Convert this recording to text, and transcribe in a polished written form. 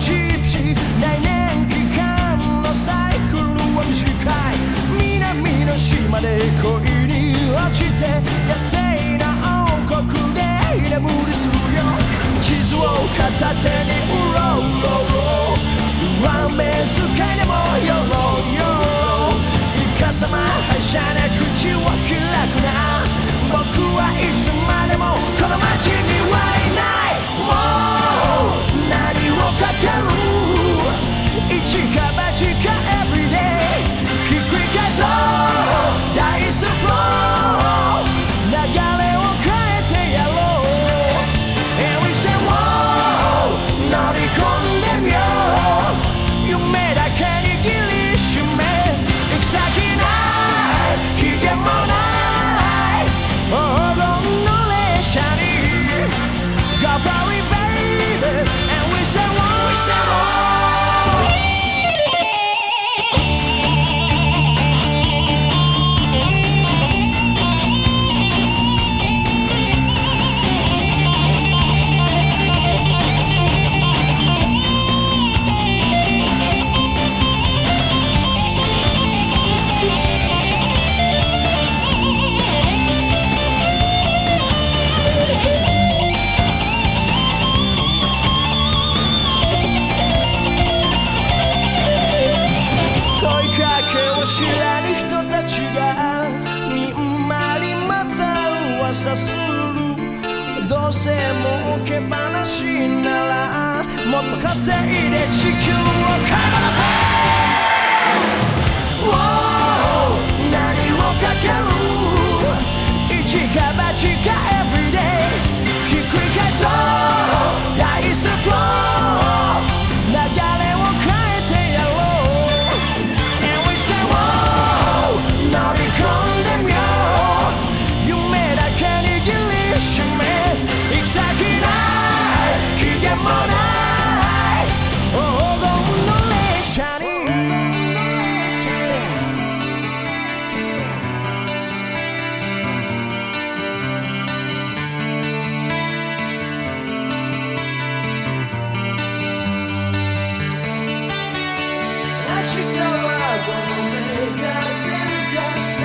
チプチ内燃機関のサイクルは短い。南の島で恋に落ちて野生な王国で居眠りするよ。地図を片手にうろうろ上目遣いでもよろよ。イカサマはしゃね口を開くな。僕はいつまでもこの街にはいない。何をかける一か八か everyday ひっくり返そうダイスフロー流れを変えてやろう。 And we say wow 乗り込んでみよう。夢だけ握りしめ行き先ない期限もない黄金の列車に Go for it baby And we say wow we say wow。知らぬ人たちがにんまりまた噂する。どうせ儲け話ならもっと稼いで地球を買い戻せ。何をかける一か八か everyday ひっくり返そうダイスフロー流れを変えてやろう。乗り込んでみよう。夢だけ握りしめ行き先ない期限もない黄金の列車に明日はどの目が出るか